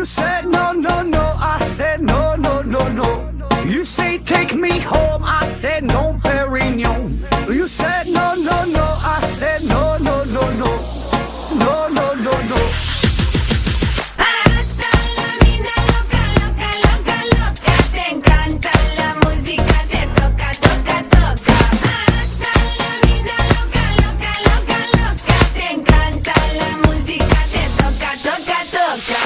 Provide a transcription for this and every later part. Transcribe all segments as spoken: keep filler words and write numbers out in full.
said no, no, no, I said no, no, no, no. You say take me home, I said no, Perignon. You said no, no, no, I said no, no, no, no. No, no, no, no. Hasta la mina loca, loca, loca, loca. Te encanta la música, te toca, toca, toca. Hasta la mina loca, loca, loca, loca. Te encanta la música, te toca, toca, toca.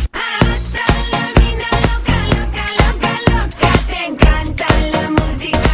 Hasta la mina loca, loca, loca. Te encanta la música.